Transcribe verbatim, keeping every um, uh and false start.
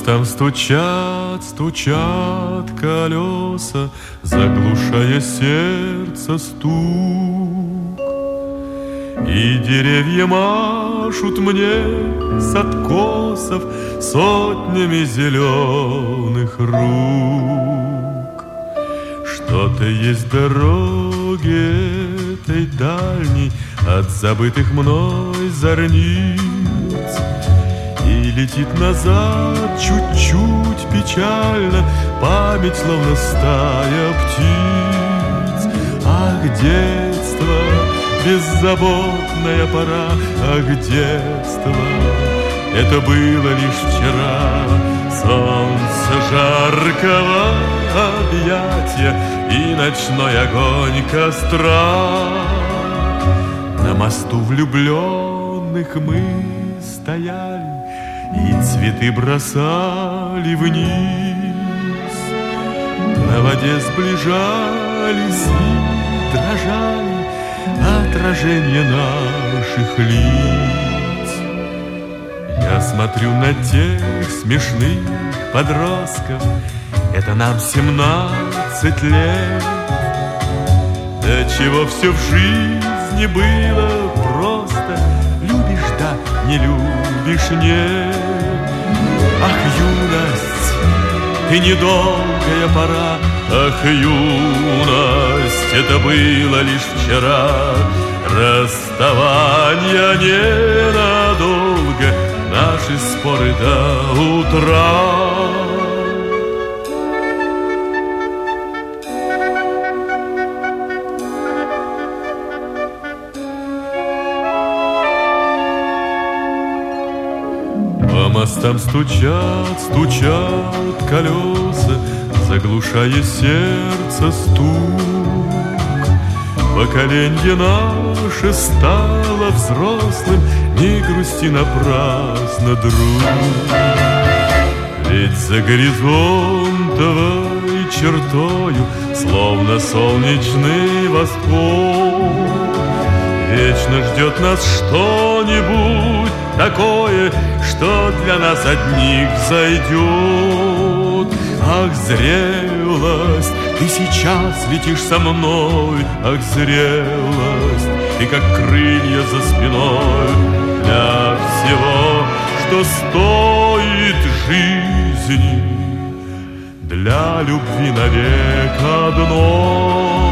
мостам стучат, стучат колеса, заглушая сердце стук. И деревья машут мне с откосов сотнями зеленых рук. Что-то есть в дороге этой дальней от забытых мной зорниц, и летит назад чуть-чуть печально память, словно стая птиц. Ах, детство, беззаботная пора, ах, детство, это было лишь вчера. Солнце жаркого объятия и ночной огонь костра. На мосту влюбленных мы стояли и цветы бросали вниз. На воде сближались и дрожали отражения наших лиц. Я смотрю на тех смешных подростков, это нам семнадцать лет. Да чего все в жизни было просто, любишь, да, не любишь, нет. Ах, юность, ты недолгая пора, ах, юность, это было лишь вчера. Расставание ненадолго, наши споры до утра. По мостам стучат, стучат колеса, заглушая сердце стук. Поколенье наше стало взрослым, не грусти напрасно, друг. Ведь за горизонтовой чертою, словно солнечный восход, вечно ждет нас что-нибудь такое, что для нас одних зайдет. Ах, зрелость, ты сейчас летишь со мной. Ах, зрелость, ты как крылья за спиной. Для всего, что стоит жизни, для любви навек одной.